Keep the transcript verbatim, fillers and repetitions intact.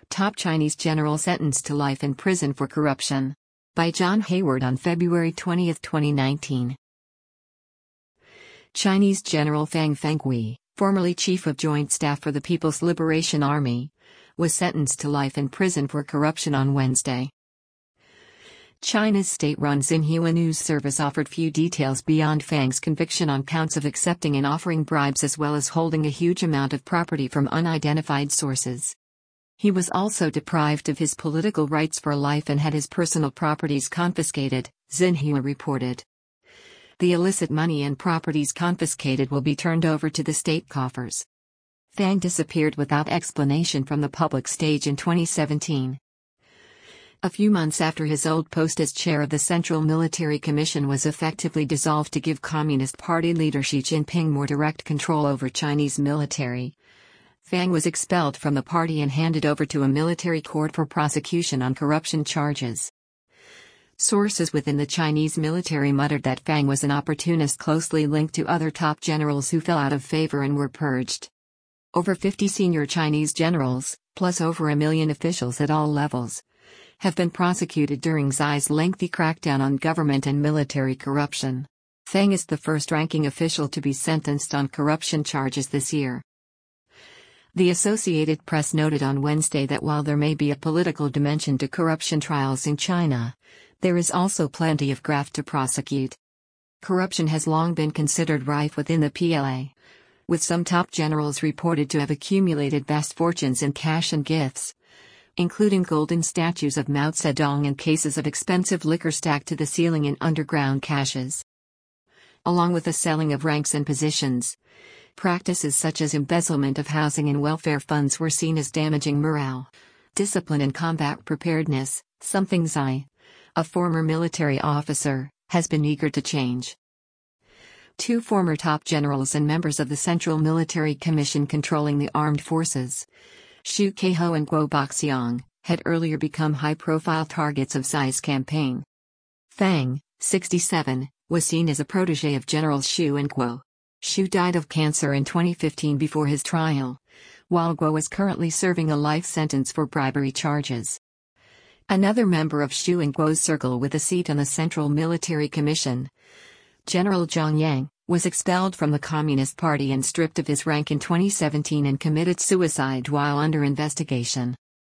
Top Chinese general sentenced to life in prison for corruption. By John Hayward on February twentieth, twenty nineteen. Chinese General Fang Fenghui, formerly Chief of Joint Staff for the People's Liberation Army, was sentenced to life in prison for corruption on Wednesday. China's state-run Xinhua News Service offered few details beyond Fang's conviction on counts of accepting and offering bribes as well as holding a huge amount of property from unidentified sources. He was also deprived of his political rights for life and had his personal properties confiscated, Xinhua reported. The illicit money and properties confiscated will be turned over to the state coffers. Fang disappeared without explanation from the public stage in twenty seventeen. A few months after his old post as chair of the Central Military Commission was effectively dissolved to give Communist Party leader Xi Jinping more direct control over Chinese military, Fang was expelled from the party and handed over to a military court for prosecution on corruption charges. Sources within the Chinese military muttered that Fang was an opportunist closely linked to other top generals who fell out of favor and were purged. Over fifty senior Chinese generals, plus over a million officials at all levels, have been prosecuted during Xi's lengthy crackdown on government and military corruption. Fang is the first-ranking official to be sentenced on corruption charges this year. The Associated Press noted on Wednesday that while there may be a political dimension to corruption trials in China, there is also plenty of graft to prosecute. Corruption has long been considered rife within the P L A, with some top generals reported to have accumulated vast fortunes in cash and gifts, including golden statues of Mao Zedong and cases of expensive liquor stacked to the ceiling in underground caches. Along with the selling of ranks and positions, practices such as embezzlement of housing and welfare funds were seen as damaging morale, discipline and combat preparedness, something Xi, a former military officer, has been eager to change. Two former top generals and members of the Central Military Commission controlling the armed forces, Xu Keiho and Guo Boxiong, had earlier become high-profile targets of Xi's campaign. Fang, sixty-seven, was seen as a protege of Generals Xu and Guo. Xu died of cancer in twenty fifteen before his trial, while Guo is currently serving a life sentence for bribery charges. Another member of Xu and Guo's circle with a seat on the Central Military Commission, General Zhang Yang, was expelled from the Communist Party and stripped of his rank in twenty seventeen and committed suicide while under investigation.